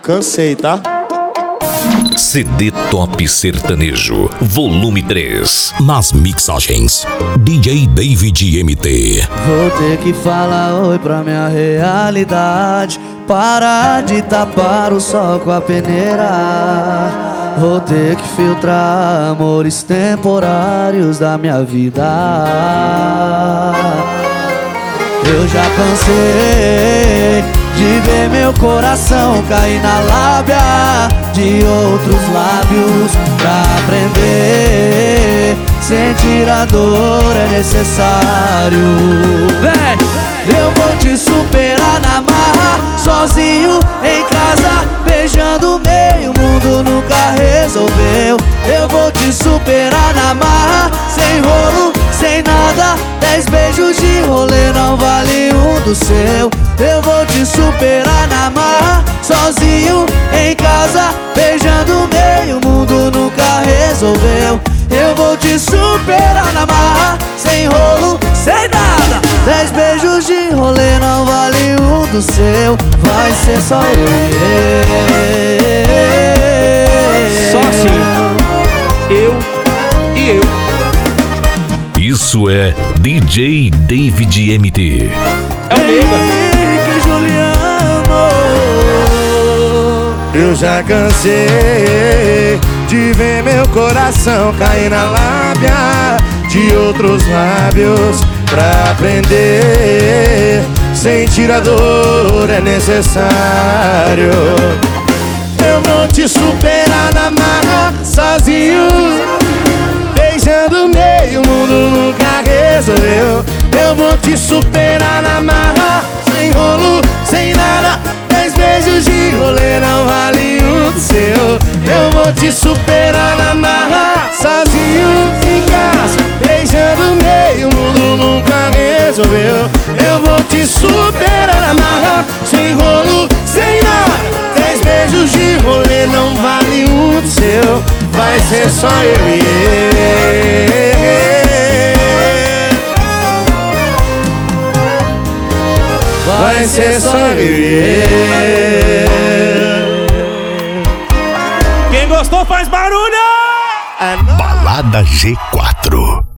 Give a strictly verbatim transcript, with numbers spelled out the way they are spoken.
cansei, tá? C D Top Sertanejo, volume três. Nas mixagens, D J David M T. Vou ter que falar oi pra minha realidade, parar de tapar o sol com a peneira. Vou ter que filtrar amores temporários da minha vida. Eu já cansei de ver meu coração cair na lábia de outros lábios. Pra aprender, sentir a dor é necessário. Vem, eu vou te superar na marra, sozinho em casa, beijando meio mundo nunca resolveu. Eu vou te superar na marra, sem rolo, sem nada. Dez beijos de rolê não vale um do seu. Eu vou te superar na marra, sozinho em casa, beijando meio mundo nunca resolveu. Eu vou te superar na marra, sem rolo, sem nada. Dez beijos de rolê não vale um do seu. Vai ser só eu. Só assim, eu e eu. Isso é D J David M T. É o Nega. Eu já cansei de ver meu coração cair na lábia de outros lábios. Pra aprender, sentir a dor é necessário. Eu vou te superar na marra, sozinho, beijando meio mundo nunca resolveu. Eu vou te superar na marra, sem rolo, sem nada. Dez beijos de rolê não vale um do seu. Eu vou te superar na marra, sozinho em casa, beijando meio mundo nunca resolveu. Eu vou te superar na marra, sem rolo, sem nada. Dez beijos de rolê não vale um do seu. Vai ser só eu e ele. Vai ser só eu e ele. Quem gostou faz barulho! Balada G quatro.